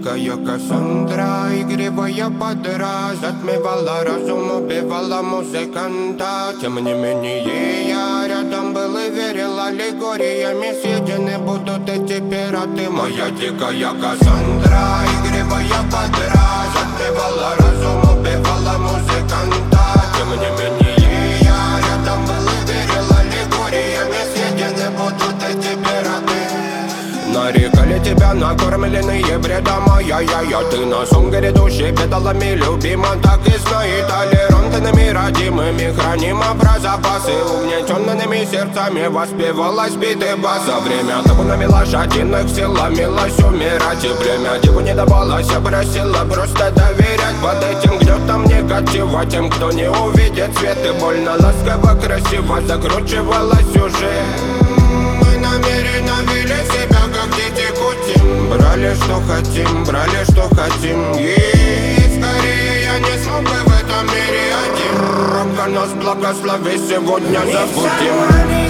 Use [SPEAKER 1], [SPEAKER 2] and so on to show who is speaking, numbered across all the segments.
[SPEAKER 1] дикая Кассандра, игривая подра, затмевала разум, убивала музыканта. Тем не менее я рядом был и верил, аллегориями съедены будут эти пираты. Моя дикая Кассандра, игривая подра, затмевала разум, убивала музыканта. Тем не менее я рядом был и верил, аллегориями съедены будут эти пираты. Нарекали тебя накормленные бредом, я ты на сон грядущий педалами любима. Так и знай, толерантными родимыми храним про запасы. Угнетенными сердцами воспевалась биты баса. Время табунами лошадиных сил ломилась умирать. И время диву не давалось, просила просто доверять. Под этим гнетом негатива тем, кто не увидит свет. И больно ласково, красиво закручивалась уже. Мы намеренно вели себя как дети кутим. Брали что хотим, и скорее я не смог бы в этом мире один. Ромка нас благослови, сегодня забудем.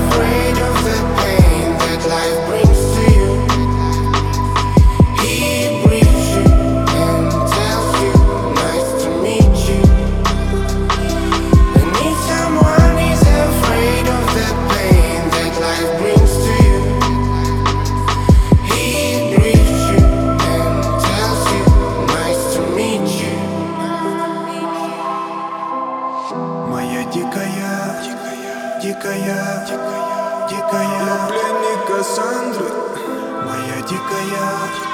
[SPEAKER 2] Я пленник Кассандры. Моя дикая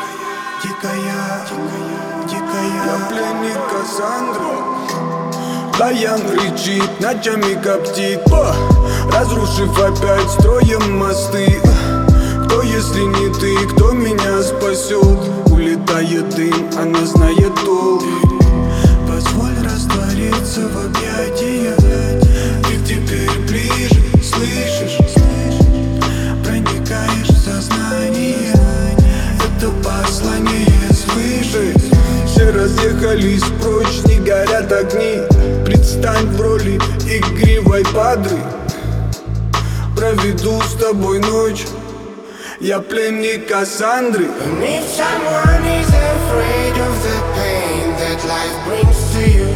[SPEAKER 2] Я пленник Кассандры. Баян кричит, ночами коптит, разрушив опять строем мосты. Кто, если не ты, кто меня спасет? Улетает дым, она знает толк. Позволь раствориться в объятиях. Ты теперь ближе, слышишь? Проникаешь в сознание. Это послание слышишь? Все разъехались прочь, не горят огни. Предстань в роли игривой падры. Проведу с тобой ночь. Я пленник Кассандры.
[SPEAKER 1] If someone is afraid of the pain that life brings to you,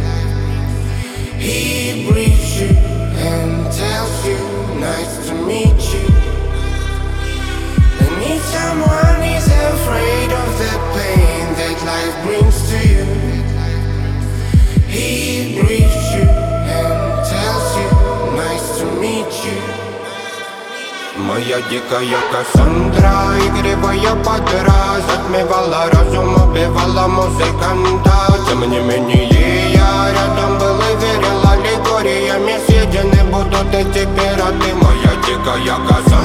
[SPEAKER 1] he breathes you and tells you, nice to meet you. And if someone is afraid of the pain that life brings to you, he breathes you and tells you, nice to meet you. Моя дикая Кассандра, игривая подра, затмевала разум, убивала музыканта. Тем не менее я рядом был и верил, аллегориями съедены будут эти пираты. Моя дикая Кассандра.